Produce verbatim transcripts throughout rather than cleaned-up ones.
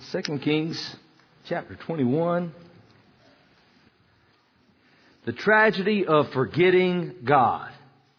Second Kings chapter twenty-one. The tragedy of forgetting God.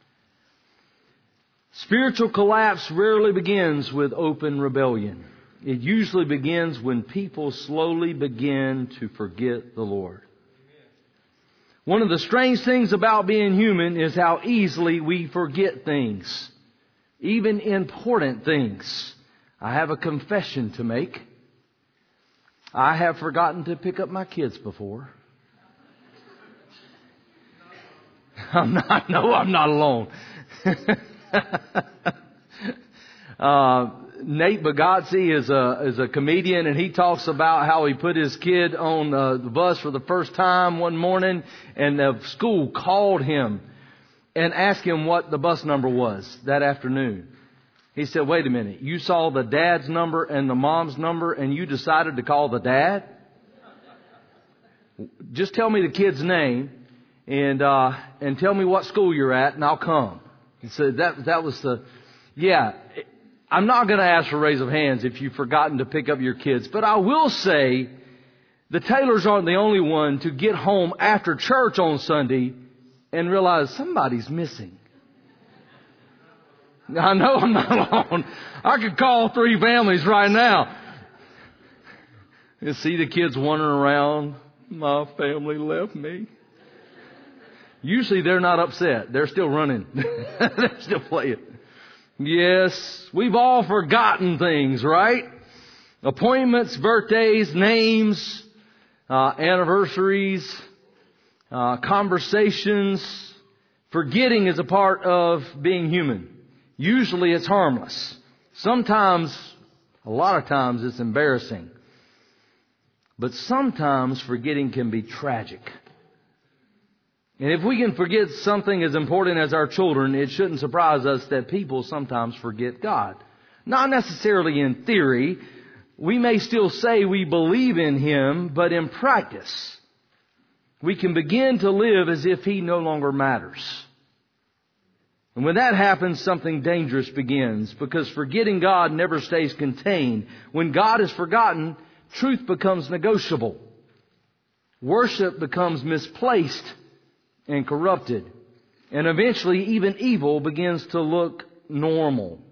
Spiritual collapse rarely begins with open rebellion. It usually begins when people slowly begin to forget the Lord. One of the strange things about being human is how easily we forget things, even important things. I have a confession to make. I have forgotten to pick up my kids before. I'm not, no, I'm not alone. uh, Nate Bagazzi is a, is a comedian, and he talks about how he put his kid on uh, the bus for the first time one morning, and the school called him and asked him what the bus number was that afternoon. He said, wait a minute, you saw the dad's number and the mom's number and you decided to call the dad? Just tell me the kid's name and uh, and tell me what school you're at and I'll come. He said that that was the, yeah, I'm not going to ask for a raise of hands if you've forgotten to pick up your kids. But I will say the Taylors aren't the only one to get home after church on Sunday and realize somebody's missing. I know I'm not alone. I could call three families right now. You see the kids wandering around. My family left me. Usually they're not upset. They're still running. They're still playing. Yes, we've all forgotten things, right? Appointments, birthdays, names, uh, anniversaries, uh, conversations. Forgetting is a part of being human. Usually it's harmless. Sometimes, a lot of times it's embarrassing. But sometimes forgetting can be tragic. And if we can forget something as important as our children, it shouldn't surprise us that people sometimes forget God. Not necessarily in theory. We may still say we believe in Him, but in practice, we can begin to live as if He no longer matters. And when that happens, something dangerous begins, because forgetting God never stays contained. When God is forgotten, truth becomes negotiable. Worship becomes misplaced and corrupted. And eventually, even evil begins to look normal.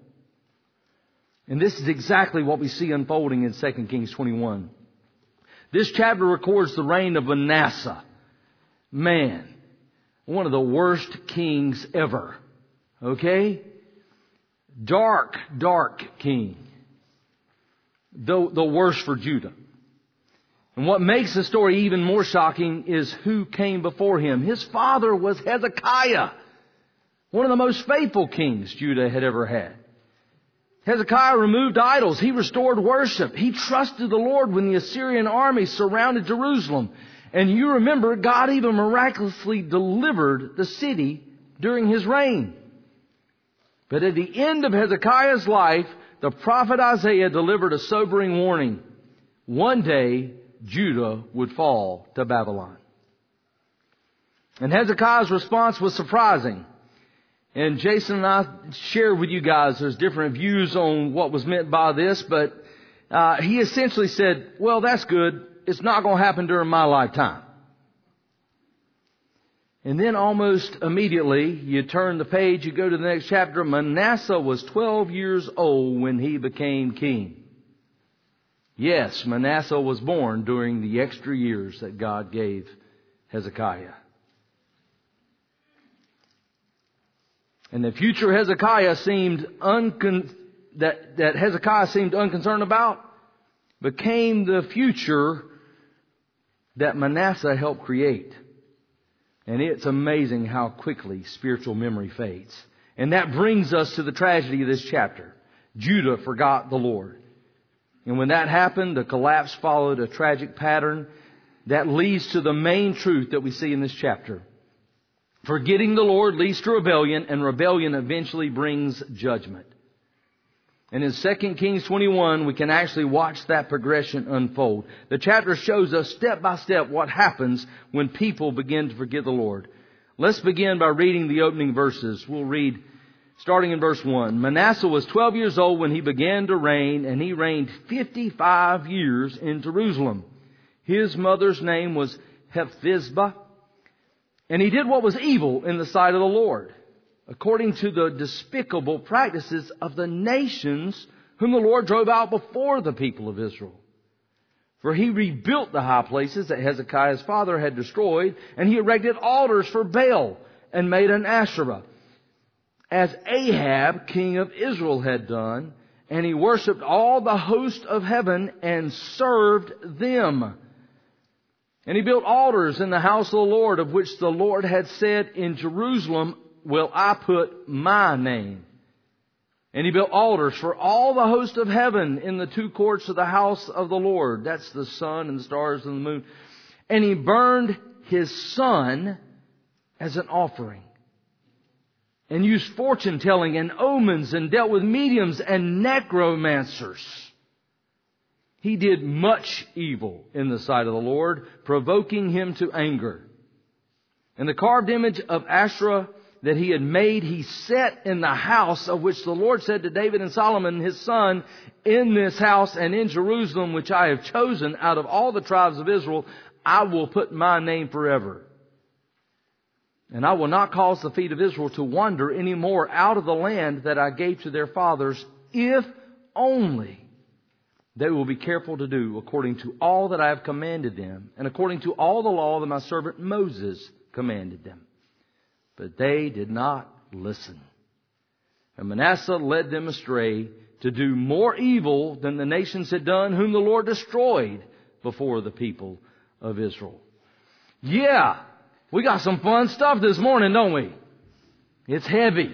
And this is exactly what we see unfolding in Second Kings twenty-one. This chapter records the reign of Manasseh. Man, one of the worst kings ever. Okay? Dark, dark king. The, the worst for Judah. And what makes the story even more shocking is who came before him. His father was Hezekiah, one of the most faithful kings Judah had ever had. Hezekiah removed idols. He restored worship. He trusted the Lord when the Assyrian army surrounded Jerusalem. And you remember, God even miraculously delivered the city during his reign. But at the end of Hezekiah's life, the prophet Isaiah delivered a sobering warning. One day, Judah would fall to Babylon. And Hezekiah's response was surprising. And Jason and I shared with you guys, there's different views on what was meant by this, but uh, he essentially said, well, that's good. It's not going to happen during my lifetime. And then almost immediately, you turn the page, you go to the next chapter. Manasseh was twelve years old when he became king. Yes, Manasseh was born during the extra years that God gave Hezekiah. And the future Hezekiah seemed uncon- that, that Hezekiah seemed unconcerned about became the future that Manasseh helped create. And it's amazing how quickly spiritual memory fades. And that brings us to the tragedy of this chapter. Judah forgot the Lord. And when that happened, the collapse followed a tragic pattern that leads to the main truth that we see in this chapter. Forgetting the Lord leads to rebellion, and rebellion eventually brings judgment. And in Second Kings twenty-one, we can actually watch that progression unfold. The chapter shows us step by step what happens when people begin to forget the Lord. Let's begin by reading the opening verses. We'll read Starting in verse one. Manasseh was twelve years old when he began to reign, and he reigned fifty-five years in Jerusalem. His mother's name was Hephzibah, and he did what was evil in the sight of the Lord, according to the despicable practices of the nations whom the Lord drove out before the people of Israel. For he rebuilt the high places that Hezekiah's father had destroyed, and he erected altars for Baal and made an Asherah, as Ahab, king of Israel, had done, and he worshipped all the host of heaven and served them. And he built altars in the house of the Lord, of which the Lord had said, in Jerusalem will I put my name. And he built altars for all the host of heaven in the two courts of the house of the Lord. That's the sun and the stars and the moon. And he burned his son as an offering, and used fortune telling and omens, and dealt with mediums and necromancers. He did much evil in the sight of the Lord, provoking him to anger. And the carved image of Asherah that he had made, he set in the house of which the Lord said to David and Solomon his son, in this house and in Jerusalem, which I have chosen out of all the tribes of Israel, I will put my name forever. And I will not cause the feet of Israel to wander any more out of the land that I gave to their fathers, if only they will be careful to do according to all that I have commanded them, and according to all the law that my servant Moses commanded them. But they did not listen. And Manasseh led them astray to do more evil than the nations had done, whom the Lord destroyed before the people of Israel. Yeah! We got some fun stuff this morning, don't we? It's heavy.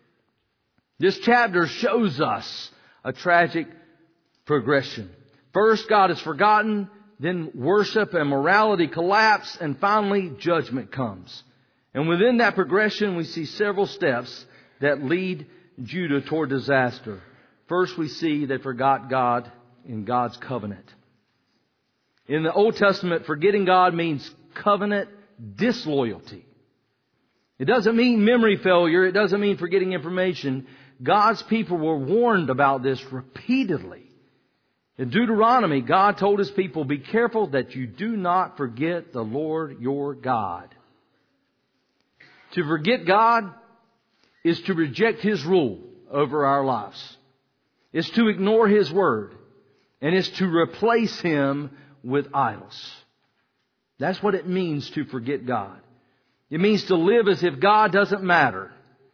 This chapter shows us a tragic progression. First, God is forgotten. Then worship and morality collapse. And finally, judgment comes. And within that progression, we see several steps that lead Judah toward disaster. First, we see they forgot God in God's covenant. In the Old Testament, forgetting God means covenant disloyalty. It doesn't mean memory failure. It doesn't mean forgetting information. God's people were warned about this repeatedly. In Deuteronomy, God told His people, be careful that you do not forget the Lord your God. To forget God is to reject His rule over our lives. It's to ignore His word. And it's to replace Him with idols. That's what it means to forget God. It means to live as if God doesn't matter.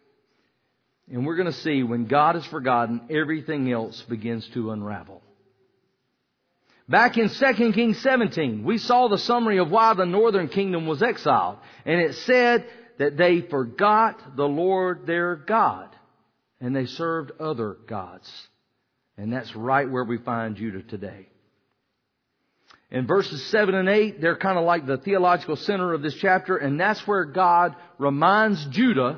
And we're going to see when God is forgotten, everything else begins to unravel. Back in Second Kings seventeen, we saw the summary of why the northern kingdom was exiled. And it said that they forgot the Lord their God. And they served other gods. And that's right where we find Judah today. In verses seven and eight, they're kind of like the theological center of this chapter. And that's where God reminds Judah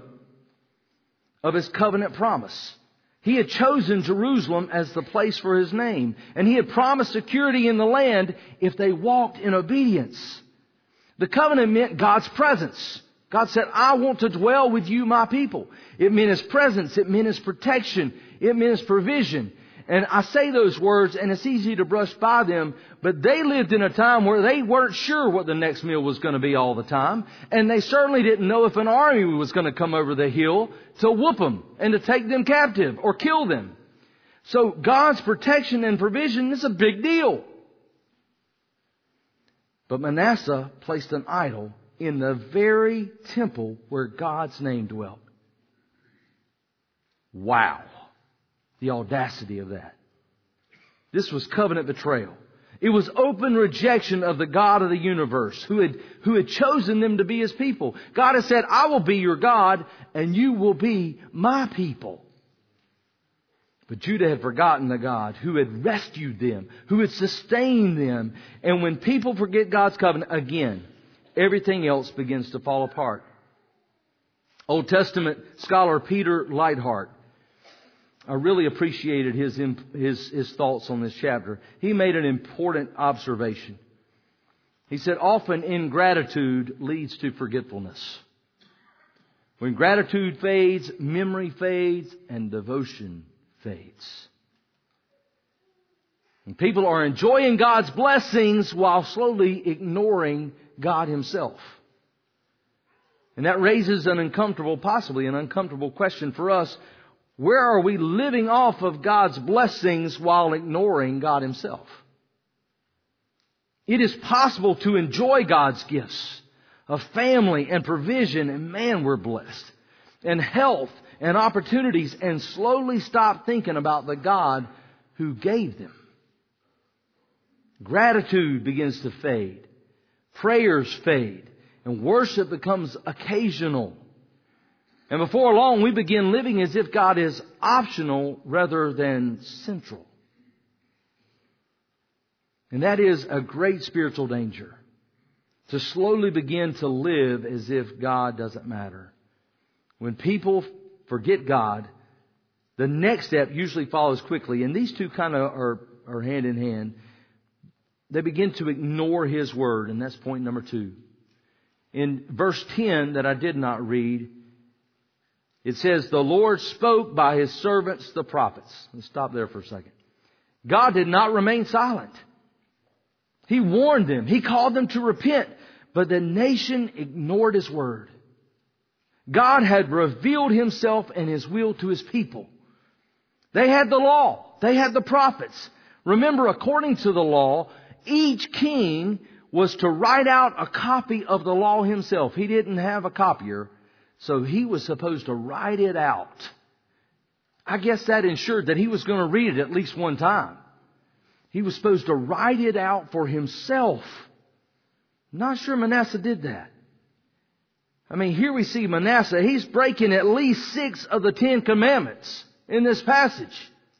of His covenant promise. He had chosen Jerusalem as the place for His name. And He had promised security in the land if they walked in obedience. The covenant meant God's presence. God said, I want to dwell with you, my people. It meant His presence. It meant His protection. It meant His provision. And I say those words, and it's easy to brush by them, but they lived in a time where they weren't sure what the next meal was going to be all the time. And they certainly didn't know if an army was going to come over the hill to whoop them and to take them captive or kill them. So God's protection and provision is a big deal. But Manasseh placed an idol in the very temple where God's name dwelt. Wow. The audacity of that. This was covenant betrayal. It was open rejection of the God of the universe who had, who had chosen them to be His people. God has said, I will be your God and you will be my people. But Judah had forgotten the God who had rescued them, who had sustained them. And when people forget God's covenant, again, everything else begins to fall apart. Old Testament scholar Peter Leithart, I really appreciated his, his, his thoughts on this chapter. He made an important observation. He said, often ingratitude leads to forgetfulness. When gratitude fades, memory fades, and devotion fades. And people are enjoying God's blessings while slowly ignoring God Himself. And that raises an uncomfortable, possibly an uncomfortable question for us. Where are we living off of God's blessings while ignoring God Himself? It is possible to enjoy God's gifts of family and provision, and man, we're blessed, and health and opportunities, and slowly stop thinking about the God who gave them. Gratitude begins to fade. Prayers fade. And worship becomes occasional. And before long, we begin living as if God is optional rather than central. And that is a great spiritual danger. To slowly begin to live as if God doesn't matter. When people forget God, the next step usually follows quickly. And these two kind of are, are hand in hand. They begin to ignore His Word. And that's point number two. In verse ten that I did not read, it says, the Lord spoke by His servants, the prophets. Let's stop there for a second. God did not remain silent. He warned them. He called them to repent. But the nation ignored His word. God had revealed Himself and His will to His people. They had the law. They had the prophets. Remember, according to the law, each king was to write out a copy of the law himself. He didn't have a copier, so he was supposed to write it out. I guess that ensured that he was going to read it at least one time. He was supposed to write it out for himself. Not sure Manasseh did that. I mean, here we see Manasseh. He's breaking at least six of the Ten Commandments in this passage.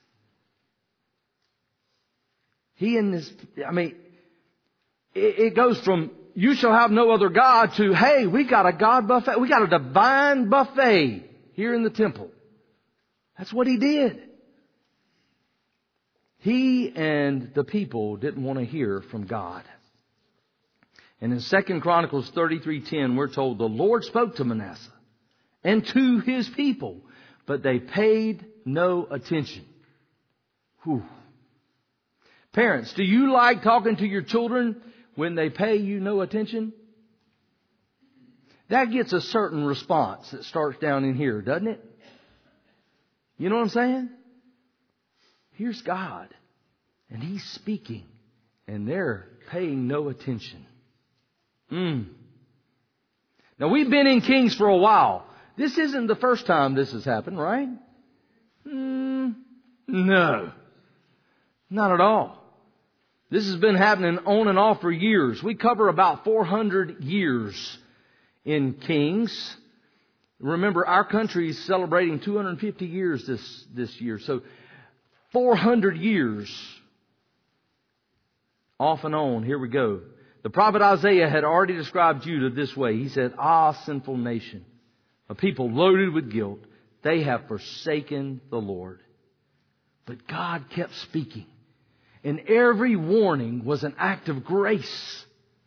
He and this, I mean, it, it goes from you shall have no other God to, hey, we got a God buffet. We got a divine buffet here in the temple. That's what he did. He and the people didn't want to hear from God. And in Second Chronicles thirty-three ten, we're told the Lord spoke to Manasseh and to his people, but they paid no attention. Whew. Parents, do you like talking to your children when they pay you no attention? That gets a certain response that starts down in here, doesn't it? You know what I'm saying? Here's God, and He's speaking, and they're paying no attention. Mm. Now, we've been in Kings for a while. This isn't the first time this has happened, right? Mm, no. Not at all. This has been happening on and off for years. We cover about four hundred years in Kings. Remember, our country is celebrating two hundred fifty years this, this year. So, four hundred years off and on. Here we go. The prophet Isaiah had already described Judah this way. He said, ah, sinful nation, a people loaded with guilt. They have forsaken the Lord. But God kept speaking. And every warning was an act of grace.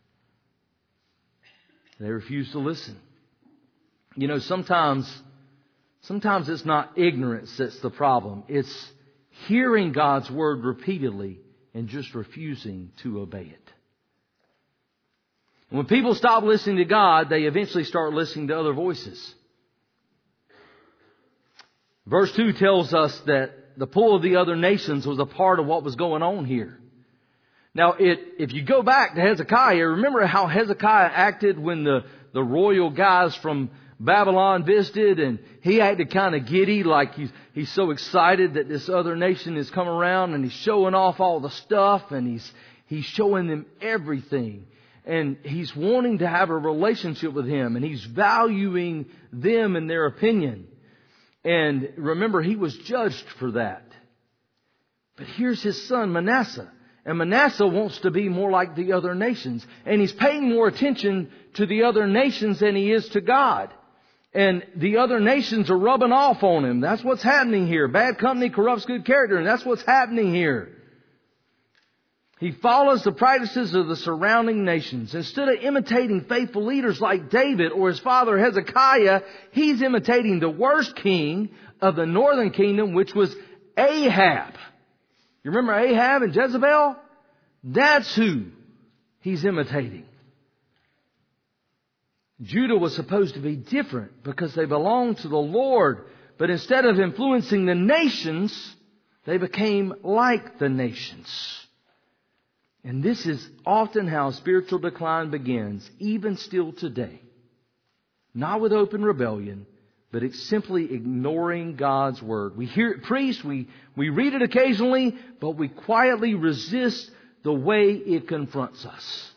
They refused to listen. You know, sometimes, sometimes it's not ignorance that's the problem. It's hearing God's word repeatedly and just refusing to obey it. And when people stop listening to God, they eventually start listening to other voices. Verse two tells us that the pull of the other nations was a part of what was going on here. Now, it, if you go back to Hezekiah, remember how Hezekiah acted when the, the royal guys from Babylon visited, and he acted kind of giddy, like he's, he's so excited that this other nation has come around, and he's showing off all the stuff, and he's, he's showing them everything. And he's wanting to have a relationship with him, and he's valuing them and their opinion. And remember, he was judged for that. But here's his son Manasseh. And Manasseh wants to be more like the other nations. And he's paying more attention to the other nations than he is to God. And the other nations are rubbing off on him. That's what's happening here. Bad company corrupts good character. And that's what's happening here. He follows the practices of the surrounding nations. Instead of imitating faithful leaders like David or his father Hezekiah, he's imitating the worst king of the northern kingdom, which was Ahab. You remember Ahab and Jezebel? That's who he's imitating. Judah was supposed to be different because they belonged to the Lord. But instead of influencing the nations, they became like the nations. And this is often how spiritual decline begins, even still today. Not with open rebellion, but it's simply ignoring God's Word. We hear it preached, we, we read it occasionally, but we quietly resist the way it confronts us.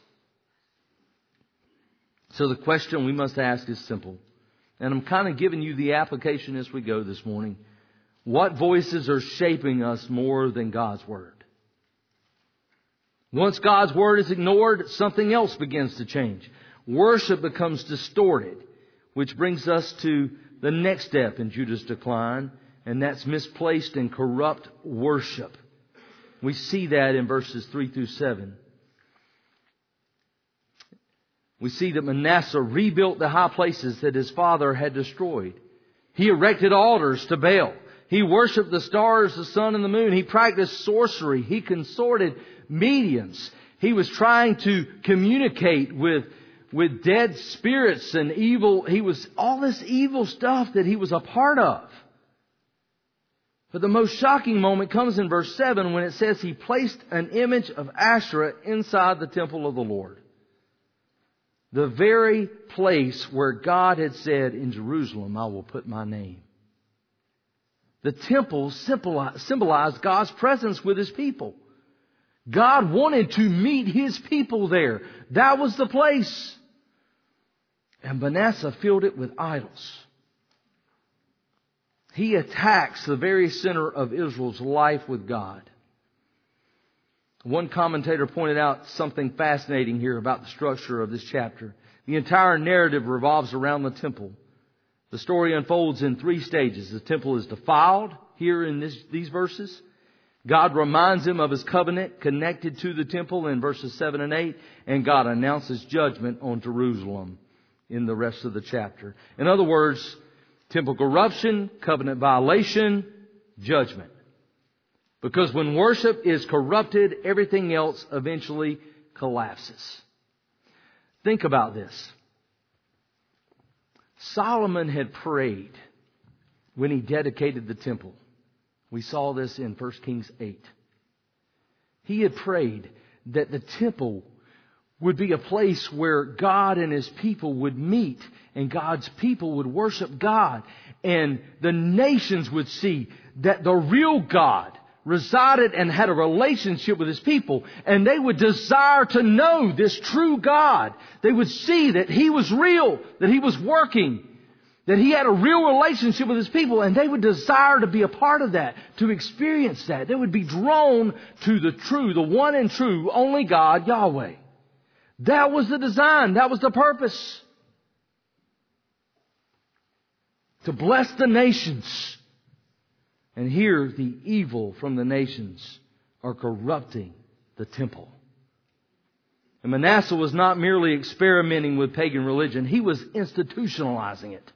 So the question we must ask is simple. And I'm kind of giving you the application as we go this morning. What voices are shaping us more than God's Word? Once God's Word is ignored, something else begins to change. Worship becomes distorted, which brings us to the next step in Judah's decline, and that's misplaced and corrupt worship. We see that in verses three through seven. We see that Manasseh rebuilt the high places that his father had destroyed. He erected altars to Baal. He worshipped the stars, the sun, and the moon. He practiced sorcery. He consorted mediums. He was trying to communicate with, with dead spirits and evil. He was all this evil stuff that he was a part of. But the most shocking moment comes in verse seven when it says he placed an image of Asherah inside the temple of the Lord. The very place where God had said, in Jerusalem, I will put my name. The temple symbolized God's presence with His people. God wanted to meet His people there. That was the place. And Manasseh filled it with idols. He attacks the very center of Israel's life with God. One commentator pointed out something fascinating here about the structure of this chapter. The entire narrative revolves around the temple. The story unfolds in three stages. The temple is defiled here in this, these verses. God reminds him of His covenant connected to the temple in verses seven and eight. And God announces judgment on Jerusalem in the rest of the chapter. In other words, temple corruption, covenant violation, judgment. Because when worship is corrupted, everything else eventually collapses. Think about this. Solomon had prayed when he dedicated the temple. We saw this in First Kings eight. He had prayed that the temple would be a place where God and His people would meet, and God's people would worship God, and the nations would see that the real God resided and had a relationship with His people, and they would desire to know this true God. They would see that He was real, that He was working, that He had a real relationship with His people, and they would desire to be a part of that, to experience that. They would be drawn to the true, the one and true, only God, Yahweh. That was the design. That was the purpose. To bless the nations. And here the evil from the nations are corrupting the temple. And Manasseh was not merely experimenting with pagan religion. He was institutionalizing it.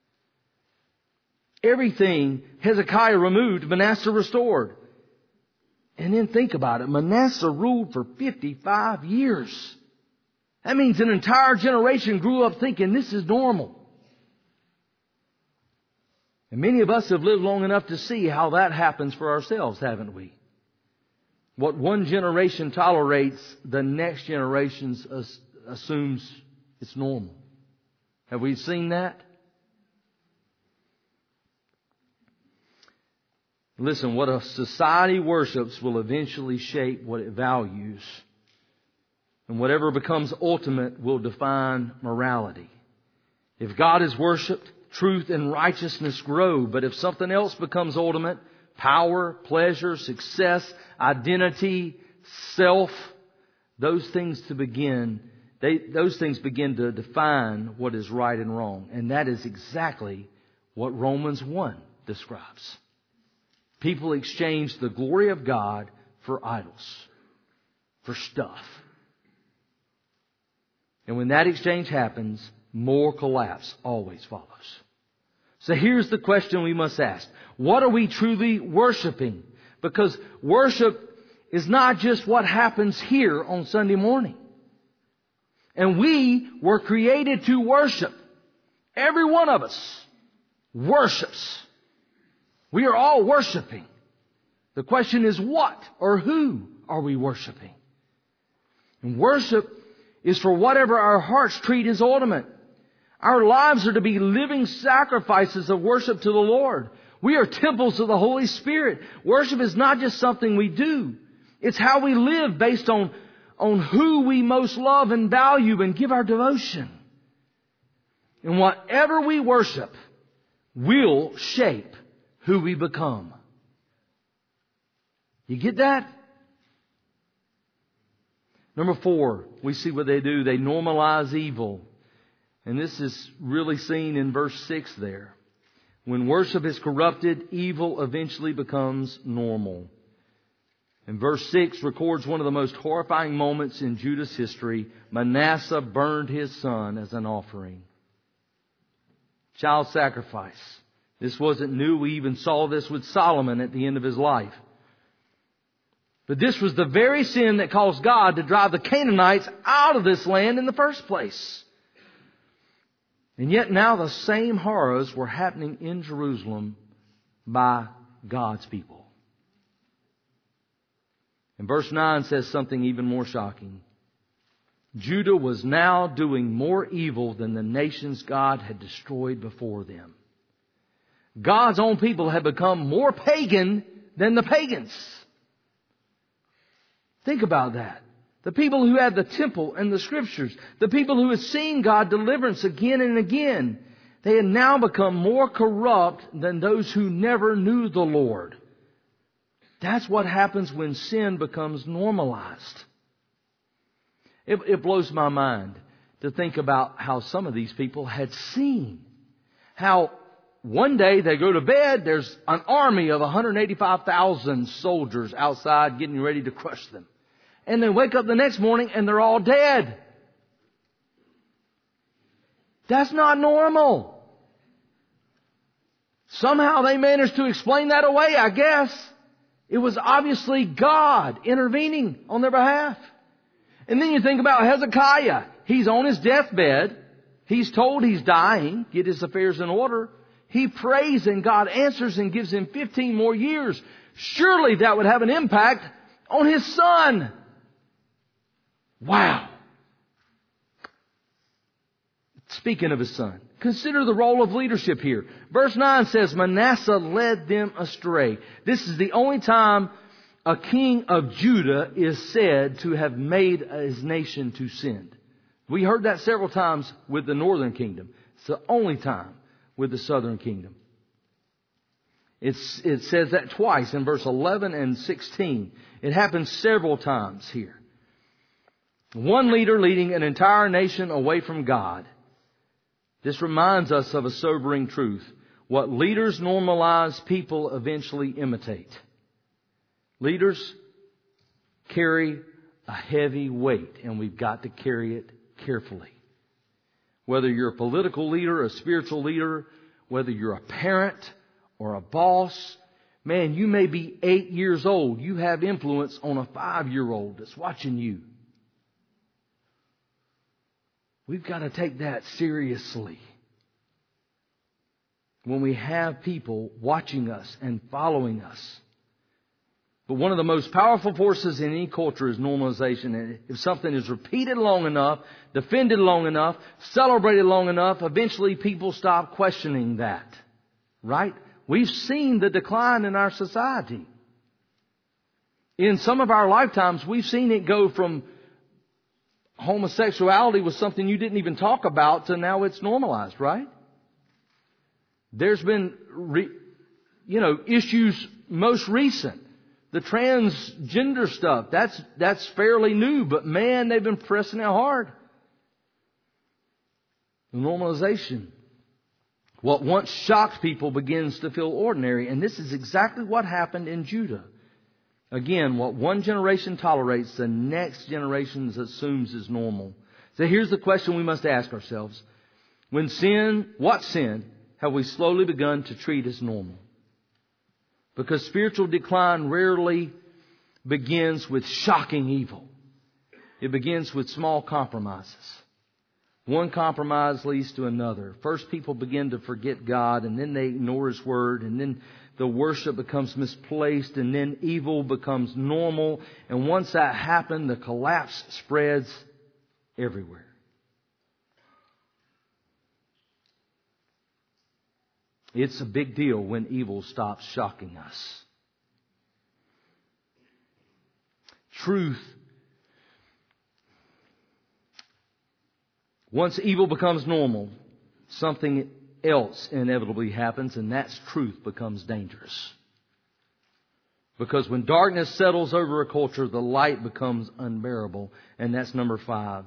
Everything Hezekiah removed, Manasseh restored. And then think about it. Manasseh ruled for fifty-five years. That means an entire generation grew up thinking this is normal. And many of us have lived long enough to see how that happens for ourselves, haven't we? What one generation tolerates, the next generation assumes it's normal. Have we seen that? Listen, what a society worships will eventually shape what it values. And whatever becomes ultimate will define morality. If God is worshipped, truth and righteousness grow. But if something else becomes ultimate, power, pleasure, success, identity, self, those things to begin, they, those things begin to define what is right and wrong. And that is exactly what Romans one describes. People exchange the glory of God for idols. for stuff. And when that exchange happens, more collapse always follows. So here's the question we must ask. What are we truly worshiping? Because worship is not just what happens here on Sunday morning. And we were created to worship. Every one of us worships. We are all worshiping. The question is what or who are we worshiping? And worship is for whatever our hearts treat as ultimate. Our lives are to be living sacrifices of worship to the Lord. We are temples of the Holy Spirit. Worship is not just something we do. It's how we live based on, on who we most love and value and give our devotion. And whatever we worship will shape who we become. You get that? Number four, we see what they do. They normalize evil. And this is really seen in verse six there. When worship is corrupted, evil eventually becomes normal. And verse six records one of the most horrifying moments in Judah's history. Manasseh burned his son as an offering. Child sacrifice. This wasn't new. We even saw this with Solomon at the end of his life. But this was the very sin that caused God to drive the Canaanites out of this land in the first place. And yet now the same horrors were happening in Jerusalem by God's people. And verse nine says something even more shocking. Judah was now doing more evil than the nations God had destroyed before them. God's own people had become more pagan than the pagans. Think about that. The people who had the temple and the scriptures, the people who had seen God deliverance again and again, they had now become more corrupt than those who never knew the Lord. That's what happens when sin becomes normalized. It, it blows my mind to think about how some of these people had seen. How one day they go to bed, there's an army of one hundred eighty-five thousand soldiers outside getting ready to crush them. And they wake up the next morning and they're all dead. That's not normal. Somehow they managed to explain that away, I guess. It was obviously God intervening on their behalf. And then you think about Hezekiah. He's on his deathbed. He's told he's dying. Get his affairs in order. He prays and God answers and gives him fifteen more years. Surely that would have an impact on his son. Wow. Speaking of his son, consider the role of leadership here. Verse nine says, Manasseh led them astray. This is the only time a king of Judah is said to have made his nation to sin. We heard that several times with the northern kingdom. It's the only time with the southern kingdom. It's, it says that twice in verse eleven and sixteen. It happens several times here. One leader leading an entire nation away from God. This reminds us of a sobering truth. What leaders normalize, people eventually imitate. Leaders carry a heavy weight, and we've got to carry it carefully. Whether you're a political leader, a spiritual leader, whether you're a parent or a boss, man, you may be eight years old. You have influence on a five-year-old that's watching you. We've got to take that seriously. When we have people watching us and following us. But one of the most powerful forces in any culture is normalization. And if something is repeated long enough, defended long enough, celebrated long enough, eventually people stop questioning that. Right? We've seen the decline in our society. In some of our lifetimes, we've seen it go from homosexuality was something you didn't even talk about to now it's normalized, right? There's been, re, you know, issues most recent. The transgender stuff, that's, that's fairly new, but man, they've been pressing it hard. The normalization. What once shocked people begins to feel ordinary. And this is exactly what happened in Judah. Again, what one generation tolerates, the next generation assumes is normal. So here's the question we must ask ourselves. When sin, what sin have we slowly begun to treat as normal? Because spiritual decline rarely begins with shocking evil. It begins with small compromises. One compromise leads to another. First, people begin to forget God, and then they ignore His Word, and then the worship becomes misplaced, and then evil becomes normal. And once that happens, the collapse spreads everywhere. It's a big deal when evil stops shocking us. Truth. Once evil becomes normal, something else inevitably happens, and that's truth becomes dangerous. Because when darkness settles over a culture, the light becomes unbearable. And that's number five.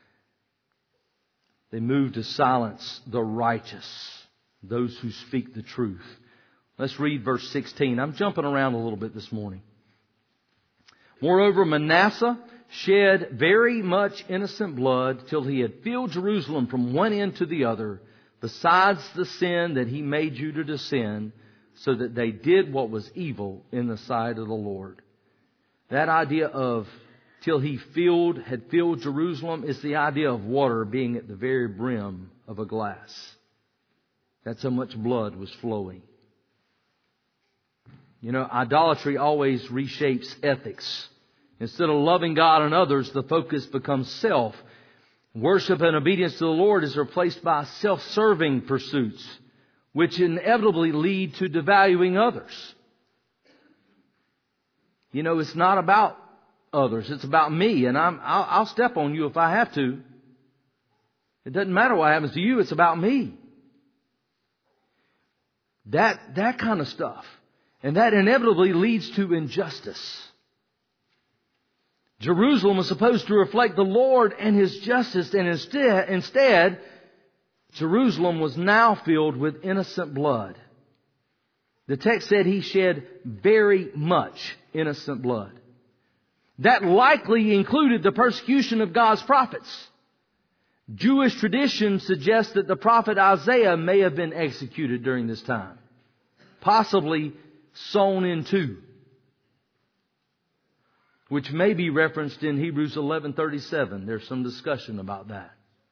They move to silence the righteous, those who speak the truth. Let's read verse sixteen. I'm jumping around a little bit this morning. Moreover, Manasseh shed very much innocent blood till he had filled Jerusalem from one end to the other, besides the sin that he made Judah to sin, so that they did what was evil in the sight of the Lord. That idea of till he filled, had filled Jerusalem is the idea of water being at the very brim of a glass. That's how much blood was flowing. You know, idolatry always reshapes ethics. Instead of loving God and others, the focus becomes self. Worship and obedience to the Lord is replaced by self-serving pursuits, which inevitably lead to devaluing others. You know, it's not about others. It's about me, and I'm, I'll, I'll step on you if I have to. It doesn't matter what happens to you. It's about me. That, that kind of stuff. And that inevitably leads to injustice. Jerusalem was supposed to reflect the Lord and His justice, and instead, instead, Jerusalem was now filled with innocent blood. The text said he shed very much innocent blood. That likely included the persecution of God's prophets. Jewish tradition suggests that the prophet Isaiah may have been executed during this time, possibly sawn in two, which may be referenced in Hebrews eleven thirty-seven. There's some discussion about that.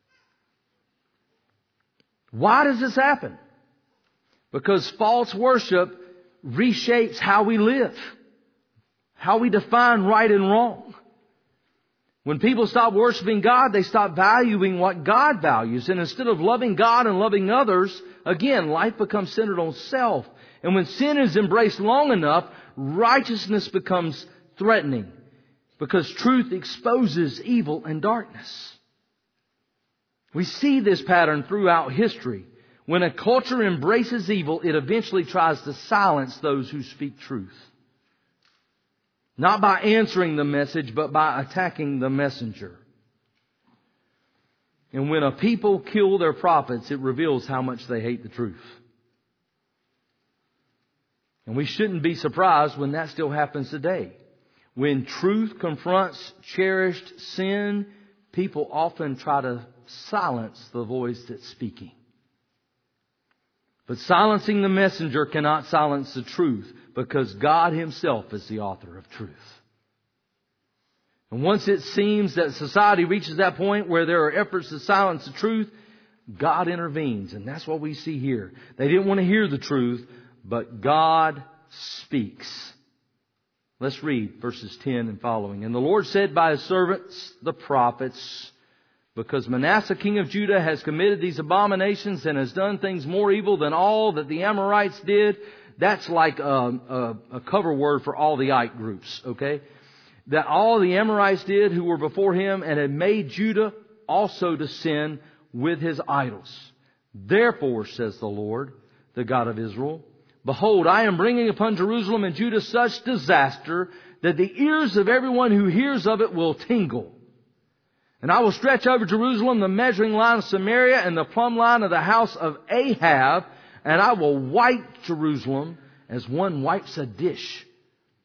Why does this happen? Because false worship reshapes how we live, how we define right and wrong. When people stop worshiping God, they stop valuing what God values. And instead of loving God and loving others, again, life becomes centered on self. And when sin is embraced long enough, righteousness becomes threatening, because truth exposes evil and darkness. We see this pattern throughout history. When a culture embraces evil, it eventually tries to silence those who speak truth. Not by answering the message, but by attacking the messenger. And when a people kill their prophets, it reveals how much they hate the truth. And we shouldn't be surprised when that still happens today. When truth confronts cherished sin, people often try to silence the voice that's speaking. But silencing the messenger cannot silence the truth, because God Himself is the author of truth. And once it seems that society reaches that point where there are efforts to silence the truth, God intervenes. And that's what we see here. They didn't want to hear the truth, but God speaks. Let's read verses ten and following. And the Lord said by His servants, the prophets, because Manasseh king of Judah has committed these abominations and has done things more evil than all that the Amorites did. That's like a, a, a cover word for all the Ite groups, okay? That all the Amorites did who were before him, and had made Judah also to sin with his idols. Therefore, says the Lord, the God of Israel, behold, I am bringing upon Jerusalem and Judah such disaster that the ears of everyone who hears of it will tingle. And I will stretch over Jerusalem the measuring line of Samaria and the plumb line of the house of Ahab, and I will wipe Jerusalem as one wipes a dish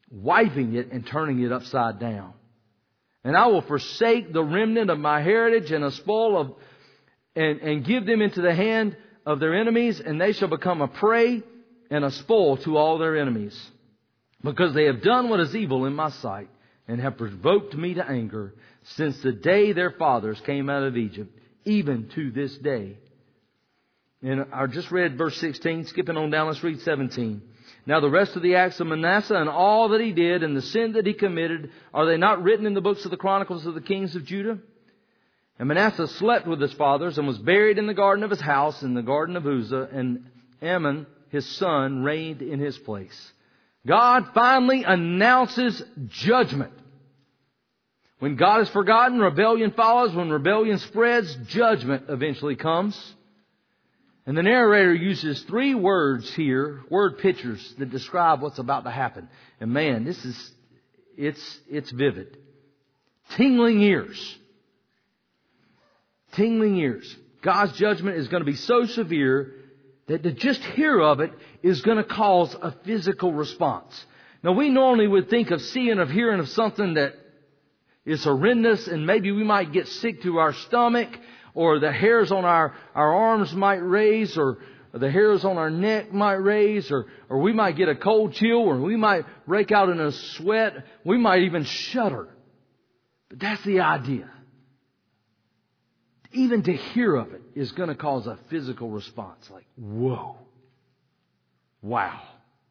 wiping it and turning it upside down. And I will forsake the remnant of my heritage and a spoil of, and, and give them into the hand of their enemies, and they shall become a prey and a spoil to all their enemies. Because they have done what is evil in my sight, and have provoked me to anger, since the day their fathers came out of Egypt, even to this day. And I just read verse sixteen, skipping on down, let's read seventeen. Now the rest of the acts of Manasseh and all that he did and the sin that he committed, are they not written in the books of the Chronicles of the kings of Judah? And Manasseh slept with his fathers and was buried in the garden of his house, in the garden of Uzzah, and Amon, his son, reigned in his place. God finally announces judgment. When God is forgotten, rebellion follows. When rebellion spreads, judgment eventually comes. And the narrator uses three words here, word pictures, that describe what's about to happen. And man, this is, it's, it's vivid. Tingling ears. Tingling ears. God's judgment is going to be so severe that to just hear of it is going to cause a physical response. Now, we normally would think of seeing, of hearing of something that is horrendous, and maybe we might get sick to our stomach, or the hairs on our, our arms might raise, or the hairs on our neck might raise, or, or we might get a cold chill, or we might break out in a sweat. We might even shudder. But that's the idea. Even to hear of it is going to cause a physical response. Like, whoa. Wow.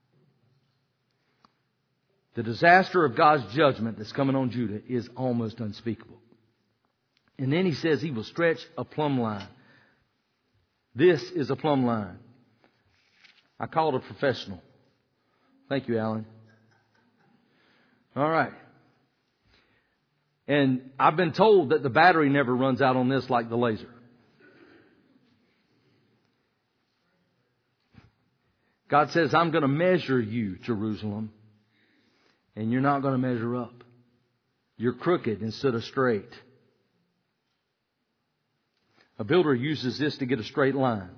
The disaster of God's judgment that's coming on Judah is almost unspeakable. And then he says he will stretch a plumb line. This is a plumb line. I called a professional. Thank you, Alan. All right. And I've been told that the battery never runs out on this like the laser. God says, I'm going to measure you, Jerusalem, and you're not going to measure up. You're crooked instead of straight. A builder uses this to get a straight line.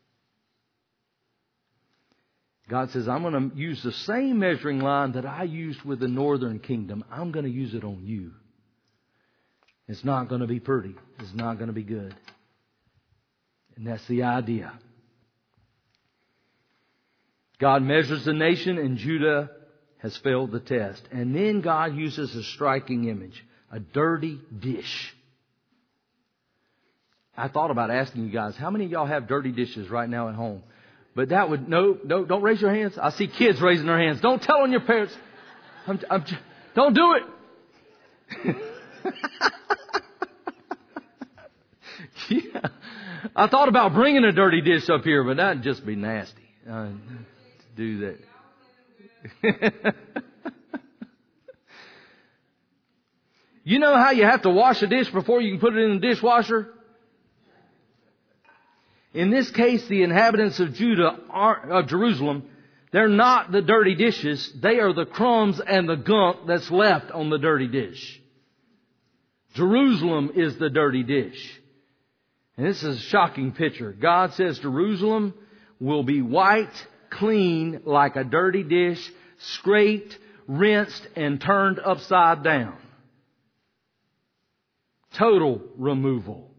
God says, I'm going to use the same measuring line that I used with the northern kingdom. I'm going to use it on you. It's not going to be pretty. It's not going to be good. And that's the idea. God measures the nation, and Judah has failed the test. And then God uses a striking image, a dirty dish. I thought about asking you guys, how many of y'all have dirty dishes right now at home? But that would, no, no, don't raise your hands. I see kids raising their hands. Don't tell on your parents. I'm, I'm, don't do it. Yeah. I thought about bringing a dirty dish up here, but that'd just be nasty. Uh, to do that. You know how you have to wash a dish before you can put it in the dishwasher? In this case, the inhabitants of Judah, are, of Jerusalem, they're not the dirty dishes. They are the crumbs and the gunk that's left on the dirty dish. Jerusalem is the dirty dish. And this is a shocking picture. God says Jerusalem will be white, clean, like a dirty dish, scraped, rinsed, and turned upside down. Total removal.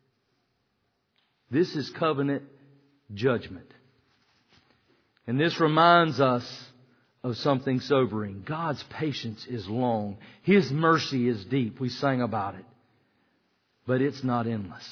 This is covenant judgment. And this reminds us of something sobering. God's patience is long. His mercy is deep. We sang about it. But it's not endless.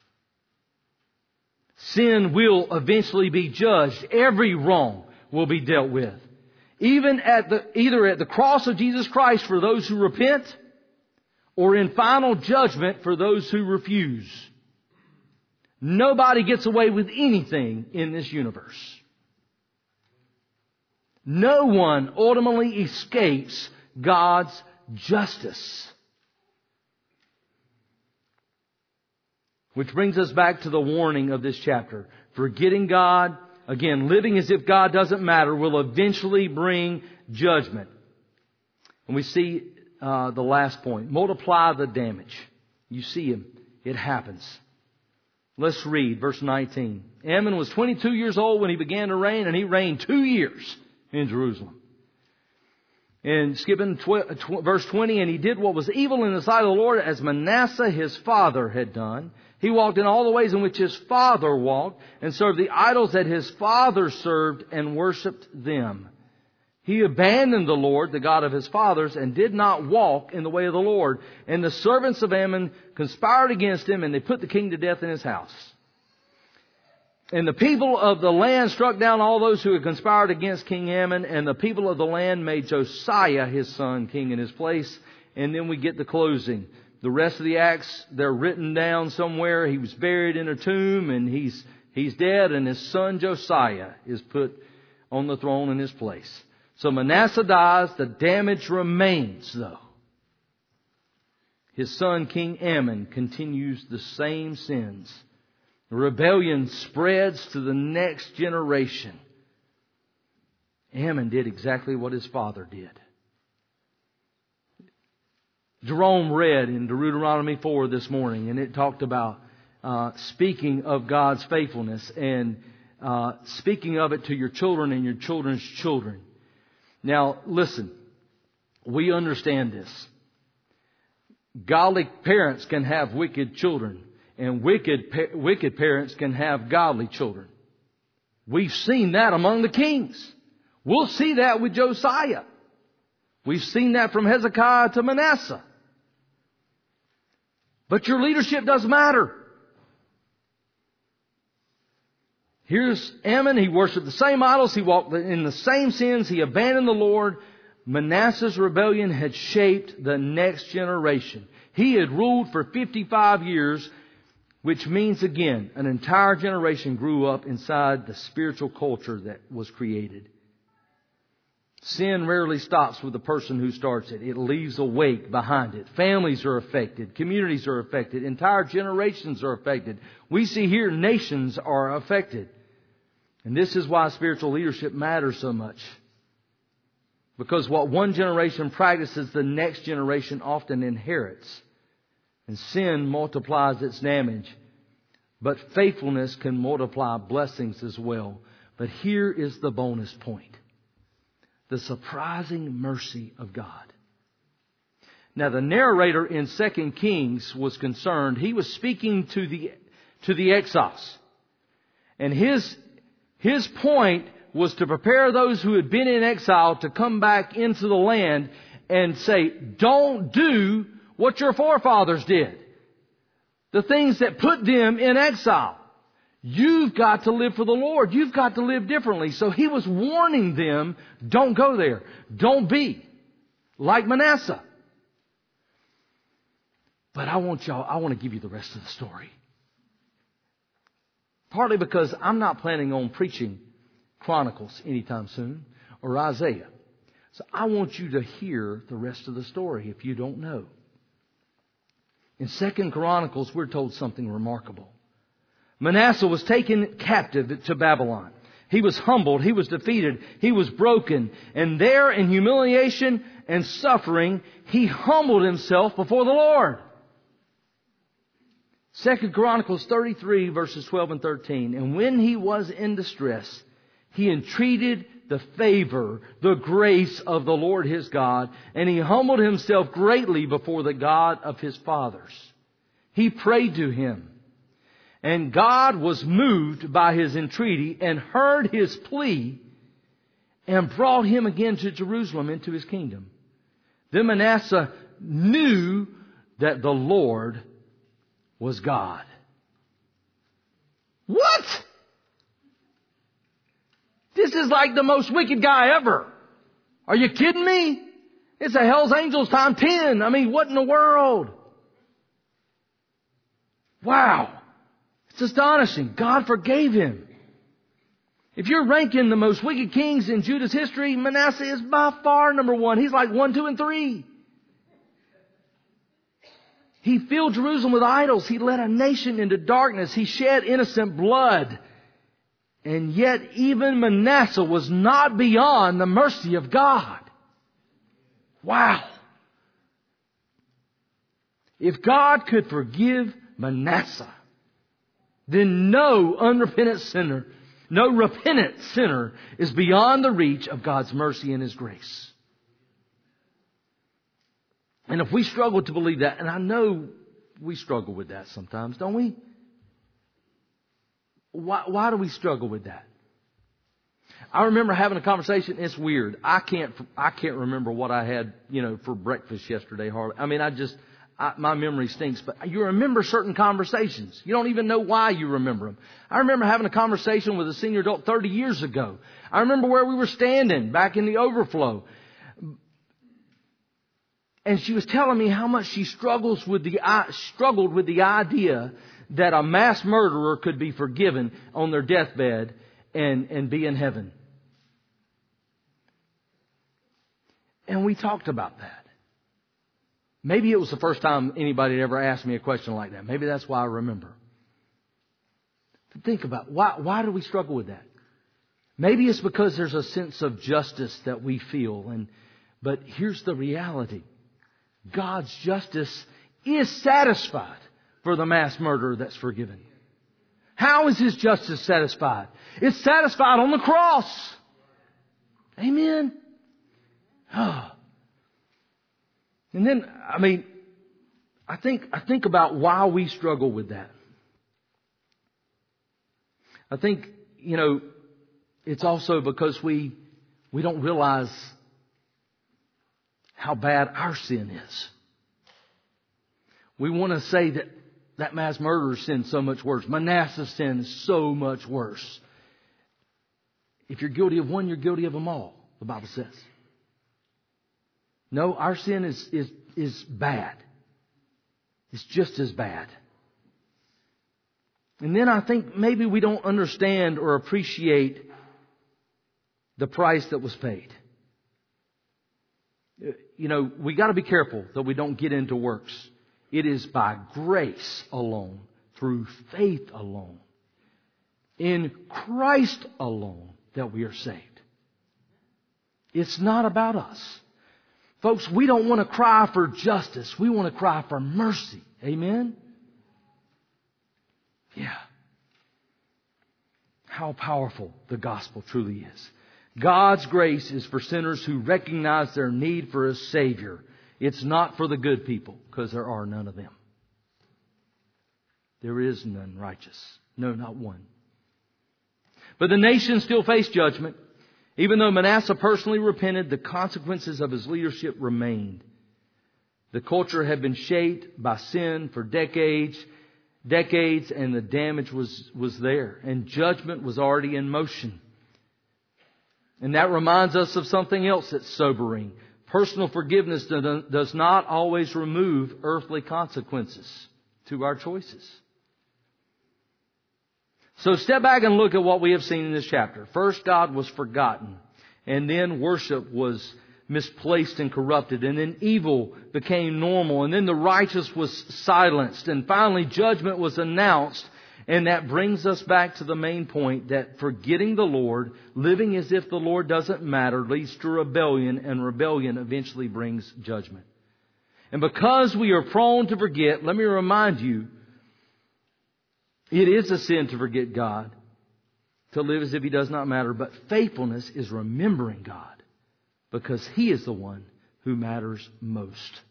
Sin will eventually be judged. Every wrong will be dealt with. Even at the, either at the cross of Jesus Christ for those who repent, or in final judgment for those who refuse. Nobody gets away with anything in this universe. No one ultimately escapes God's justice. Which brings us back to the warning of this chapter. Forgetting God, again, living as if God doesn't matter, will eventually bring judgment. And we see uh, the last point. Multiply the damage. You see him. It happens. Let's read verse nineteen. Amon was twenty-two years old when he began to reign, and he reigned two years in Jerusalem. And skipping tw- tw- verse twenty, and he did what was evil in the sight of the Lord, as Manasseh his father had done. He walked in all the ways in which his father walked, and served the idols that his father served, and worshipped them. He abandoned the Lord, the God of his fathers, and did not walk in the way of the Lord. And the servants of Ammon conspired against him, and they put the king to death in his house. And the people of the land struck down all those who had conspired against King Ammon, and the people of the land made Josiah his son king in his place. And then we get the closing. The rest of the acts, they're written down somewhere. He was buried in a tomb, and he's he's dead, and his son Josiah is put on the throne in his place. So Manasseh dies. The damage remains, though. His son King Ammon continues the same sins. The rebellion spreads to the next generation. Ammon did exactly what his father did. Jerome read in Deuteronomy four this morning, and it talked about uh, speaking of God's faithfulness and uh, speaking of it to your children and your children's children. Now, listen, we understand this. Godly parents can have wicked children. And wicked, wicked parents can have godly children. We've seen that among the kings. We'll see that with Josiah. We've seen that from Hezekiah to Manasseh. But your leadership does matter. Here's Ammon. He worshipped the same idols. He walked in the same sins. He abandoned the Lord. Manasseh's rebellion had shaped the next generation. He had ruled for fifty-five years. Which means, again, an entire generation grew up inside the spiritual culture that was created. Sin rarely stops with the person who starts it. It leaves a wake behind it. Families are affected. Communities are affected. Entire generations are affected. We see here nations are affected. And this is why spiritual leadership matters so much. Because what one generation practices, the next generation often inherits. And sin multiplies its damage. But faithfulness can multiply blessings as well. But here is the bonus point. The surprising mercy of God. Now the narrator in Second Kings was concerned. He was speaking to the, to the exiles. And his, his point was to prepare those who had been in exile to come back into the land and say, don't do what your forefathers did. The things that put them in exile. You've got to live for the Lord. You've got to live differently. So he was warning them, don't go there. Don't be like Manasseh. But I want y'all, I want to give you the rest of the story. Partly because I'm not planning on preaching Chronicles anytime soon or Isaiah. So I want you to hear the rest of the story if you don't know. In Second Chronicles, we're told something remarkable. Manasseh was taken captive to Babylon. He was humbled. He was defeated. He was broken. And there in humiliation and suffering, he humbled himself before the Lord. Second Chronicles thirty-three, verses twelve and thirteen. And when he was in distress, he entreated the favor, the grace of the Lord his God, and he humbled himself greatly before the God of his fathers. He prayed to him, and God was moved by his entreaty and heard his plea and brought him again to Jerusalem into his kingdom. Then Manasseh knew that the Lord was God. What? This is like the most wicked guy ever. Are you kidding me? It's a Hell's Angels time ten. I mean, what in the world? Wow. It's astonishing. God forgave him. If you're ranking the most wicked kings in Judah's history, Manasseh is by far number one. He's like one, two, and three. He filled Jerusalem with idols. He led a nation into darkness. He shed innocent blood. And yet even Manasseh was not beyond the mercy of God. Wow. If God could forgive Manasseh, then no unrepentant sinner, no repentant sinner is beyond the reach of God's mercy and His grace. And if we struggle to believe that, and I know we struggle with that sometimes, don't we? Why, why do we struggle with that? I remember having a conversation. It's weird. I can't, I can't remember what I had, you know, for breakfast yesterday, Harley. I mean, I just, I, my memory stinks, but you remember certain conversations. You don't even know why you remember them. I remember having a conversation with a senior adult thirty years ago. I remember where we were standing back in the overflow. And she was telling me how much she struggles with the, struggled with the idea that a mass murderer could be forgiven on their deathbed and, and be in heaven. And we talked about that. Maybe it was the first time anybody had ever asked me a question like that. Maybe that's why I remember. But think about it. Why, why do we struggle with that? Maybe it's because there's a sense of justice that we feel. And, but here's the reality. God's justice is satisfied for the mass murderer that's forgiven. How is His justice satisfied? It's satisfied on the cross. Amen. Oh. And then, I mean, I think, I think about why we struggle with that. I think, you know, it's also because we, we don't realize how bad our sin is. We want to say that that mass murderer's sin is so much worse. Manasseh's sin is so much worse. If you're guilty of one, you're guilty of them all, the Bible says. No, our sin is, is, is bad. It's just as bad. And then I think maybe we don't understand or appreciate the price that was paid. You know, we got to be careful that we don't get into works. It is by grace alone, through faith alone, in Christ alone that we are saved. It's not about us. Folks, we don't want to cry for justice. We want to cry for mercy. Amen? Yeah. How powerful the gospel truly is. God's grace is for sinners who recognize their need for a Savior. It's not for the good people, because there are none of them. There is none righteous. No, not one. But the nation still faced judgment. Even though Manasseh personally repented, the consequences of his leadership remained. The culture had been shaped by sin for decades, decades, and the damage was, was there. And judgment was already in motion. And that reminds us of something else that's sobering. Personal forgiveness does not always remove earthly consequences to our choices. So step back and look at what we have seen in this chapter. First, God was forgotten. And then worship was misplaced and corrupted. And then evil became normal. And then the righteous was silenced. And finally, judgment was announced. And that brings us back to the main point that forgetting the Lord, living as if the Lord doesn't matter, leads to rebellion, and rebellion eventually brings judgment. And because we are prone to forget, let me remind you, it is a sin to forget God, to live as if He does not matter. But faithfulness is remembering God, because He is the one who matters most.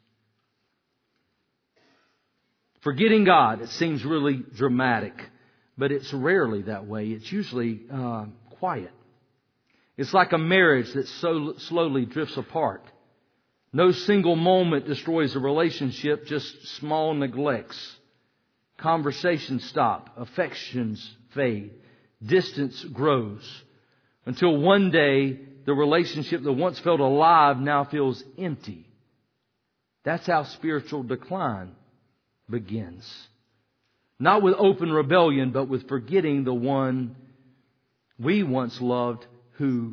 Forgetting God, it seems really dramatic, but it's rarely that way. It's usually uh, quiet. It's like a marriage that so slowly drifts apart. No single moment destroys a relationship, just small neglects. Conversations stop, affections fade, distance grows, until one day the relationship that once felt alive now feels empty. That's how spiritual decline begins. Not with open rebellion, but with forgetting the one we once loved, who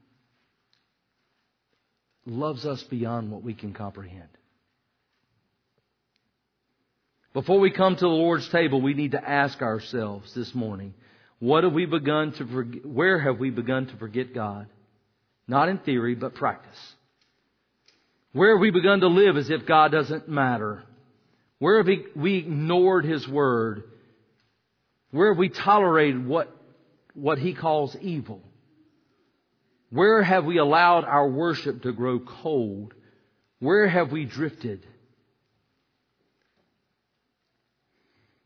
loves us beyond what we can comprehend. Before we come to the Lord's table, we need to ask ourselves this morning, what have we begun to forget, where have we begun to forget God? Not in theory, but practice. Where have we begun to live as if God doesn't matter? Where have we ignored His Word? Where have we tolerated what, what He calls evil? Where have we allowed our worship to grow cold? Where have we drifted?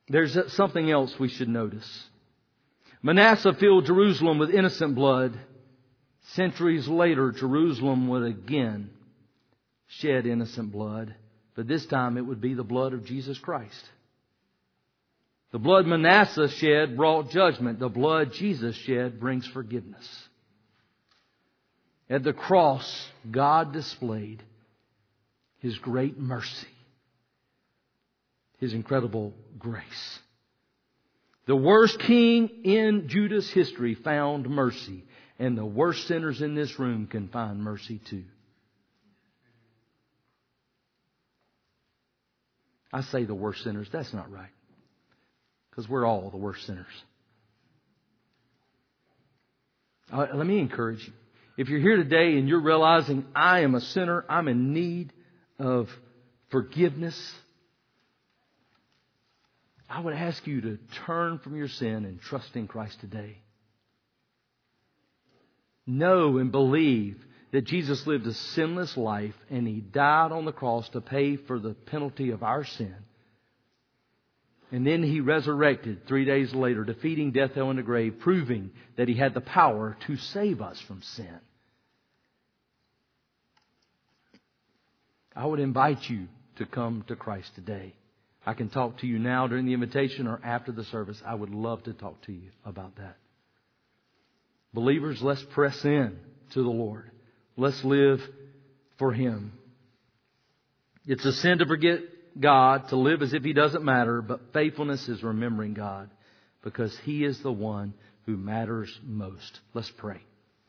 There's something else we should notice. Manasseh filled Jerusalem with innocent blood. Centuries later, Jerusalem would again shed innocent blood, but this time it would be the blood of Jesus Christ. The blood Manasseh shed brought judgment. The blood Jesus shed brings forgiveness. At the cross, God displayed His great mercy, His incredible grace. The worst king in Judah's history found mercy, and the worst sinners in this room can find mercy too. I say the worst sinners. That's not right. Because we're all the worst sinners. Uh, let me encourage you. If you're here today and you're realizing I am a sinner, I'm in need of forgiveness, I would ask you to turn from your sin and trust in Christ today. Know and believe that Jesus lived a sinless life and He died on the cross to pay for the penalty of our sin. And then He resurrected three days later, defeating death, hell, and the grave, proving that He had the power to save us from sin. I would invite you to come to Christ today. I can talk to you now during the invitation or after the service. I would love to talk to you about that. Believers, let's press in to the Lord. Let's live for Him. It's a sin to forget God, to live as if He doesn't matter, but faithfulness is remembering God because He is the one who matters most. Let's pray.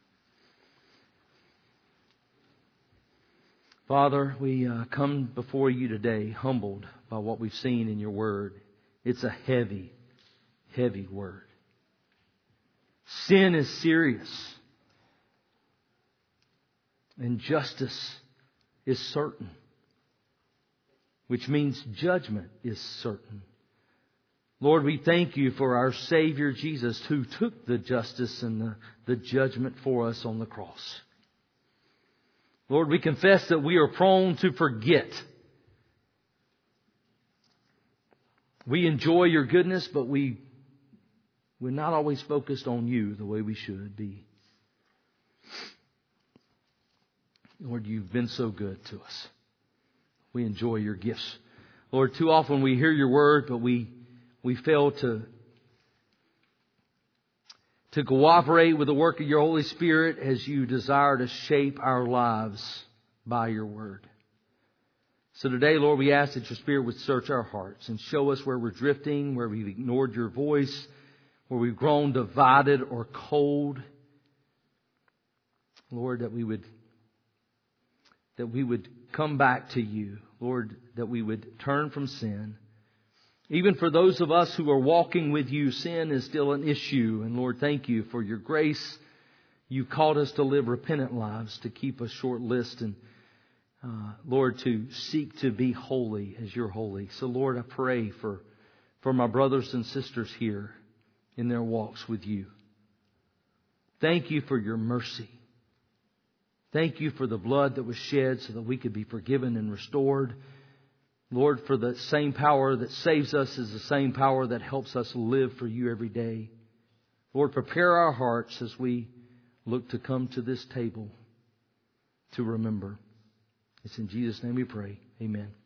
Father, we uh, come before You today humbled by what we've seen in Your Word. It's a heavy, heavy Word. Sin is serious. And justice is certain. Which means judgment is certain. Lord, we thank You for our Savior Jesus who took the justice and the, the judgment for us on the cross. Lord, we confess that we are prone to forget. We enjoy Your goodness, but we, we're not always focused on You the way we should be. Lord, You've been so good to us. We enjoy Your gifts. Lord, too often we hear Your word, but we we fail to, to cooperate with the work of Your Holy Spirit as You desire to shape our lives by Your word. So today, Lord, we ask that Your Spirit would search our hearts and show us where we're drifting, where we've ignored Your voice, where we've grown divided or cold. Lord, that we would that we would come back to You. Lord, that we would turn from sin. Even for those of us who are walking with You, sin is still an issue. And Lord, thank You for Your grace. You called us to live repentant lives, to keep a short list, and uh, Lord, to seek to be holy as You're holy. So Lord, I pray for, for my brothers and sisters here in their walks with You. Thank You for Your mercy. Thank You for the blood that was shed so that we could be forgiven and restored. Lord, for the same power that saves us is the same power that helps us live for You every day. Lord, prepare our hearts as we look to come to this table to remember. It's in Jesus' name we pray. Amen.